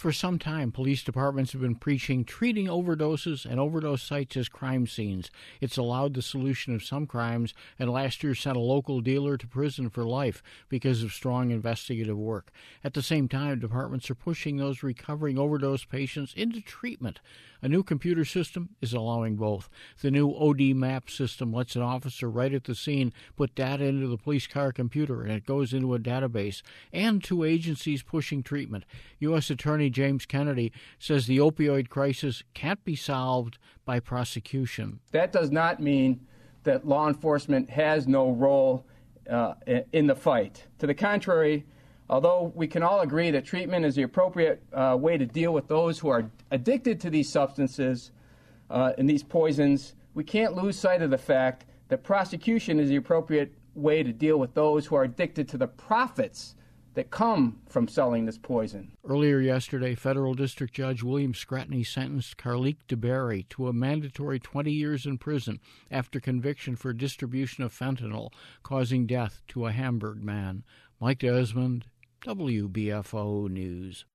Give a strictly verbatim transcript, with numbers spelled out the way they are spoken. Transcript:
For some time, police departments have been preaching treating overdoses and overdose sites as crime scenes. It's allowed the solution of some crimes, and last year sent a local dealer to prison for life because of strong investigative work. At the same time, departments are pushing those recovering overdose patients into treatment. A new computer system is allowing both. The new O D MAP system lets an officer right at the scene put data into the police car computer, and it goes into a database. And two agencies pushing treatment. U S Attorney James Kennedy says the opioid crisis can't be solved by prosecution. That does not mean that law enforcement has no role uh, in the fight. To the contrary, although we can all agree that treatment is the appropriate uh, way to deal with those who are addicted to these substances uh, and these poisons, we can't lose sight of the fact that prosecution is the appropriate way to deal with those who are addicted to the profits that come from selling this poison. Earlier yesterday, Federal District Judge William Scratney sentenced Carlique DeBerry to a mandatory twenty years in prison after conviction for distribution of fentanyl, causing death to a Hamburg man. Mike Desmond, W B F O News.